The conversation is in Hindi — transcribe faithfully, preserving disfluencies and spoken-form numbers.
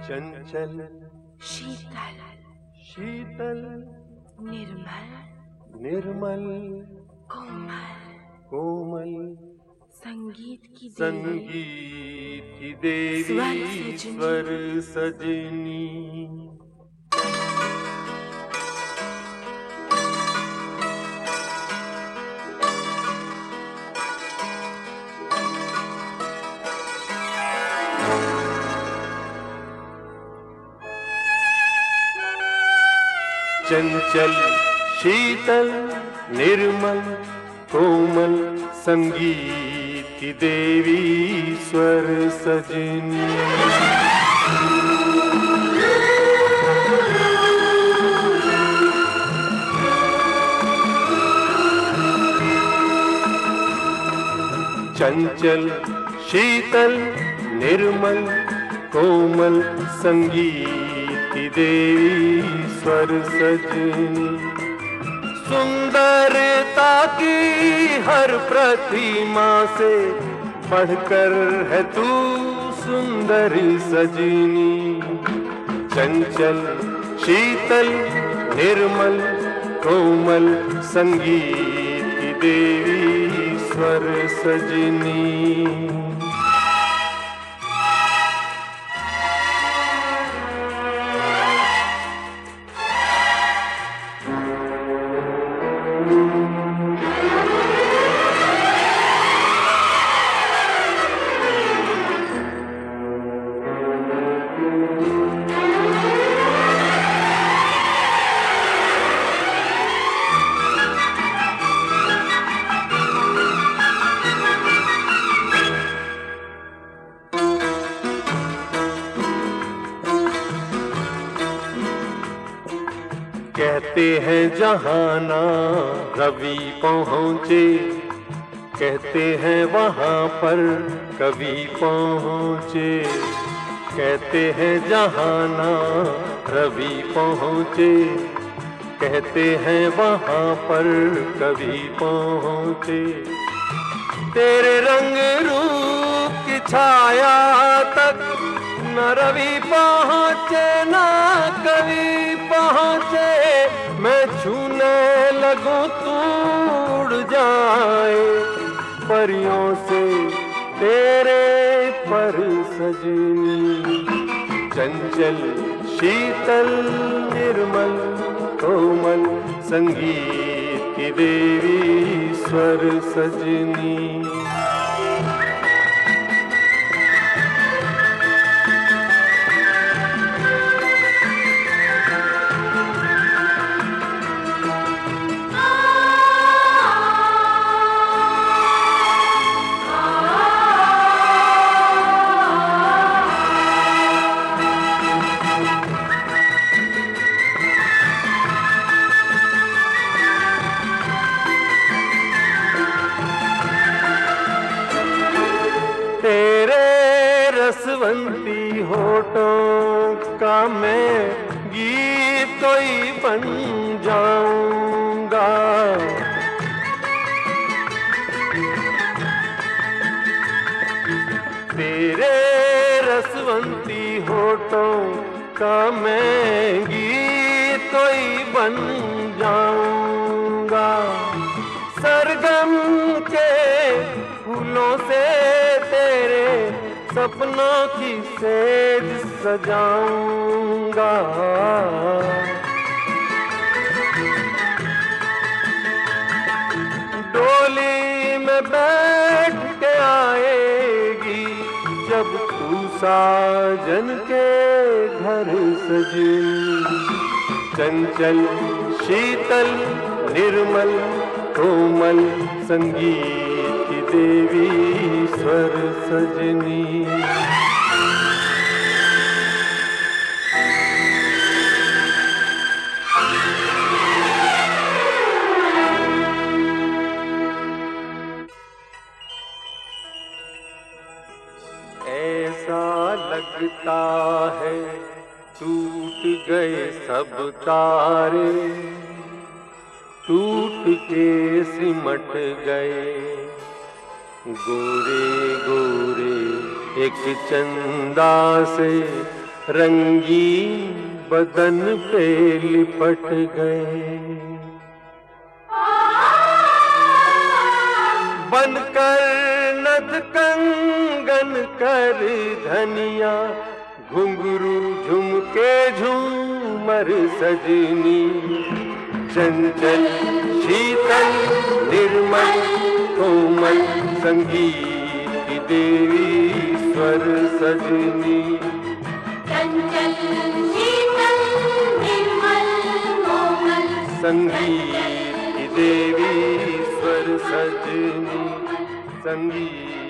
चंचल शीतल शीतल निर्मल निर्मल कोमल कोमल संगीत की संगीत की देवी स्वर सजनी। चंचल शीतल निर्मल कोमल संगीत की देवी स्वर सजनी। चंचल शीतल निर्मल कोमल संगीत की देवी स्वर सजनी। सुंदरता की हर प्रतिमा से बढ़कर है तू सुंदरी सजनी। चंचल शीतल निर्मल कोमल संगीत की देवी स्वर सजनी। कहते हैं जहाना रवि पहुँचे, कहते हैं वहाँ पर कभी पहुँचे। कहते हैं जहाना रवि पहुँचे, कहते हैं वहाँ पर कभी पहुँचे। तेरे रंग रूप की छाया तक न रवि पहुँचे न कभी पहुँचे। मैं छूने लगूं तू उड़ जाए परियों से तेरे पर सजनी। चंचल शीतल निर्मल कोमल संगीत की देवी स्वर सजनी। रसवंती होठों का मैं गीत कोई बन जाऊंगा। तेरे रसवंती होठों का मैं गीत कोई बन जाऊंगा। सरगम के फूलों से तेरे सपनों की सेज सजाऊंगा। डोली में बैठ के आएगी जब तू साजन के घर सजनी। चंचल शीतल निर्मल कोमल संगीत की देवी स्वर सजनी। ऐसा लगता है टूट गए सब तारे, टूट के सिमट गए गोरे गोरे एक चंदा से रंगीन बदन पे लिपट गए। बनकर नथ कंगन कर धनिया, घुंघरू झुमके झूमर सजनी। चंचल शीतल निर्मल कोमल संगीत की देवी स्वर सजनी। चंचल शीतल निर्मल कोमल संगीत की देवी स्वर सजनी। संगीत